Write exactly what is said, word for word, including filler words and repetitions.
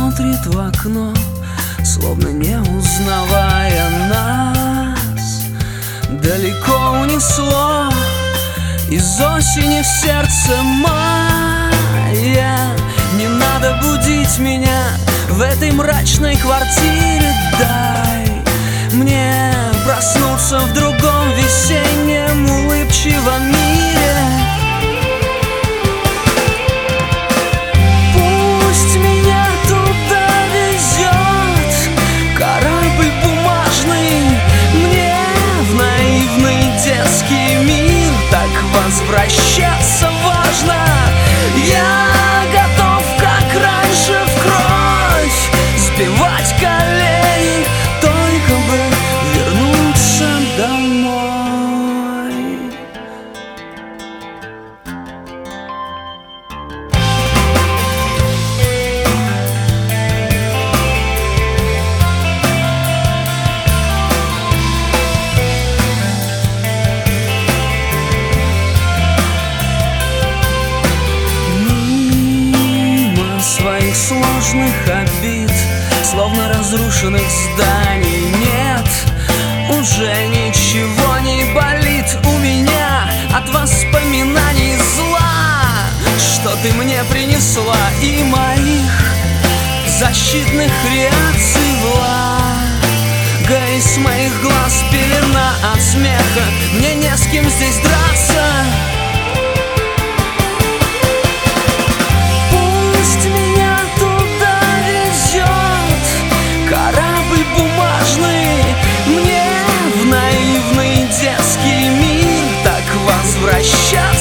смотрит в окно, словно не узнавая нас. Далеко унесло из осени в сердце мая. Не надо будить меня в этой мрачной квартире. Дай мне проснуться в другом весеннем улыбчивом мире. Пусть меня туда везет корабль бумажный, мне в наивный детский мир так возвращаться важно. Я готов, как раньше, в кровь сбивать колени, только бы вернуться домой. Своих сложных обид, словно разрушенных зданий, нет, уже ничего не болит у меня от воспоминаний зла, что ты мне принесла, и моих защитных реакций влага из моих глаз, пелена от смеха, мне не с кем здесь драться. Корабль бумажный, мне в наивный детский мир так возвращаться.